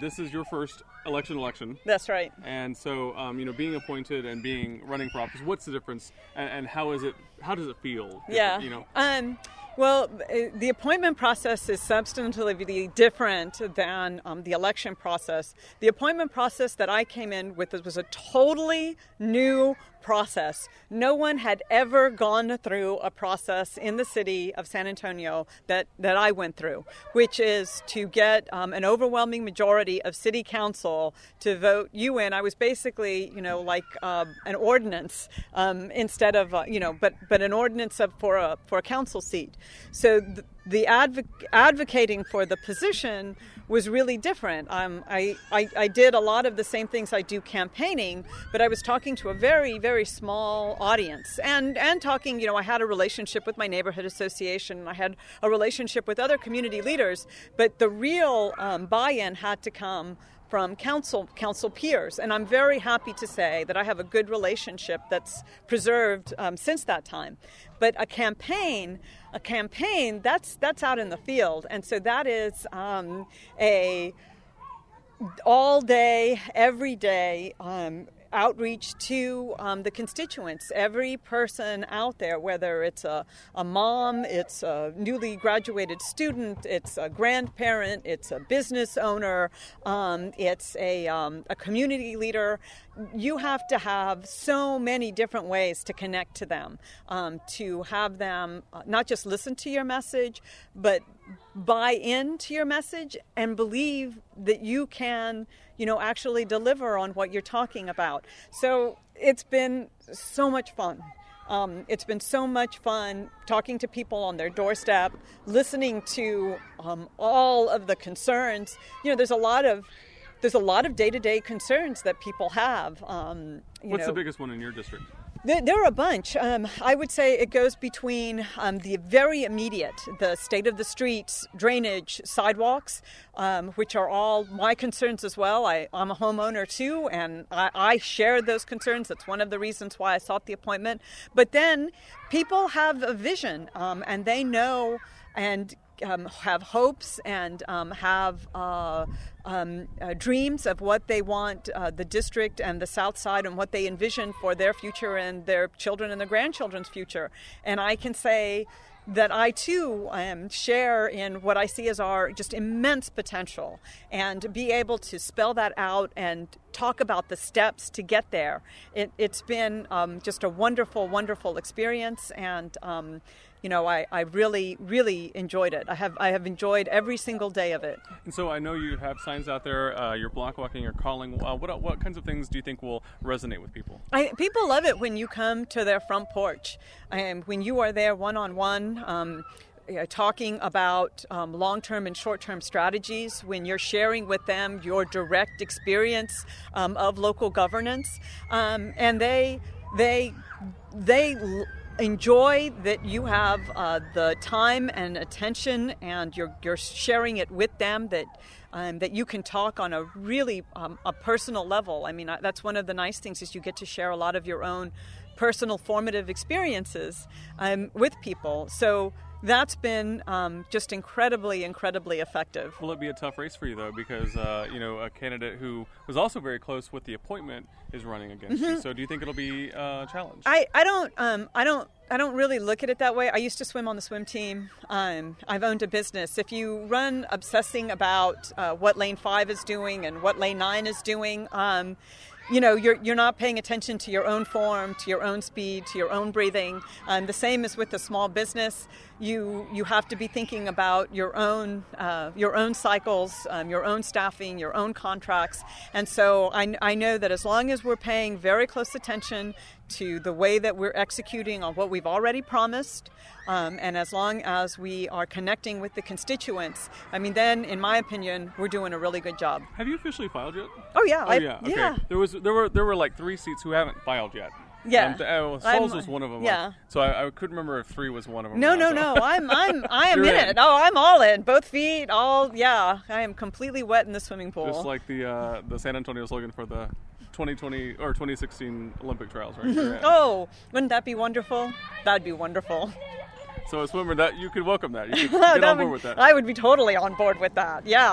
this is your first election. That's right. And so, being appointed and running for office, what's the difference, and how does it feel? Well, the appointment process is substantively different than the election process. The appointment process that I came in with was a totally new process. No one had ever gone through a process in the city of San Antonio that I went through, which is to get an overwhelming majority of city council to vote you in. I was basically, like an ordinance instead of, but an ordinance for a council seat. So the advocating for the position was really different. I did a lot of the same things I do campaigning, but I was talking to a very, very small audience and talking, I had a relationship with my neighborhood association. I had a relationship with other community leaders, but the real buy-in had to come from council peers. And I'm very happy to say that I have a good relationship that's preserved since that time. But a campaign, that's out in the field. And so that is a all day, every day outreach to the constituents. Every person out there, whether it's a mom, it's a newly graduated student, it's a grandparent, it's a business owner, it's a community leader, you have to have so many different ways to connect to them, to have them not just listen to your message, but buy into your message and believe that you can, actually deliver on what you're talking about. So it's been so much fun. It's been so much fun talking to people on their doorstep, listening to all of the concerns. There's a lot of day-to-day concerns that people have. What's the biggest one in your district? There are a bunch. I would say it goes between the very immediate, the state of the streets, drainage, sidewalks, which are all my concerns as well. I'm a homeowner too, and I share those concerns. That's one of the reasons why I sought the appointment. But then people have a vision, and they know and have hopes and have dreams of what they want the district and the South Side and what they envision for their future and their children and their grandchildren's future. And I can say that I too share in what I see as our just immense potential, and be able to spell that out and talk about the steps to get there. It's been just a wonderful, wonderful experience, and I really, really enjoyed it. I have enjoyed every single day of it. And so I know you have signs out there. You're block walking. You're calling. What kinds of things do you think will resonate with people? People love it when you come to their front porch, when you are there one-on-one. Talking about long-term and short-term strategies, when you're sharing with them your direct experience of local governance, and they enjoy that you have the time and attention, and you're sharing it with them, that you can talk on a really a personal level. I mean, that's one of the nice things, is you get to share a lot of your own personal formative experiences with people. So that's been just incredibly, incredibly effective. Will it be a tough race for you, though? Because, a candidate who was also very close with the appointment is running against you. So do you think it'll be a challenge? I don't really look at it that way. I used to swim on the swim team. I've owned a business. If you run obsessing about what Lane 5 is doing and what Lane 9 is doing, you're not paying attention to your own form, to your own speed, to your own breathing. The same is with the small business. You have to be thinking about your own cycles, your own staffing, your own contracts. And so I know that as long as we're paying very close attention to the way that we're executing on what we've already promised, and as long as we are connecting with the constituents, then, in my opinion, we're doing a really good job. Have you officially filed yet? Oh yeah. Okay. Yeah. There were like 3 seats who haven't filed yet. Yeah. Falls was one of them. Yeah. So I couldn't remember if 3 was one of them. No. I am in it. Oh, I'm all in. Both feet, all. Yeah. I am completely wet in the swimming pool. Just like the San Antonio slogan for the 2020 or 2016 Olympic trials, right? Oh, wouldn't that be wonderful? That'd be wonderful. So a swimmer, that you could welcome that. You could get on board with that. I would be totally on board with that. Yeah.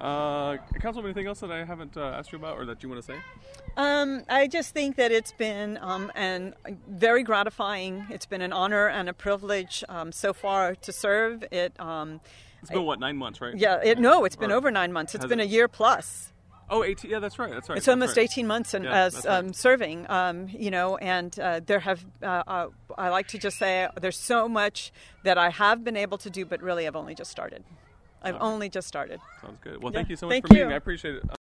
Councilwoman, anything else that I haven't asked you about or that you want to say? I just think that it's been very gratifying. It's been an honor and a privilege so far to serve. It's been, 9 months, right? Yeah, it's been over 9 months. It's been a year plus. Oh, 18. Yeah, that's right. It's almost 18 months serving, and there have, I like to just say there's so much that I have been able to do, but really I've only just started. I've only just started. Sounds good. Well, thank you so much Thank for meeting you. me. I appreciate it.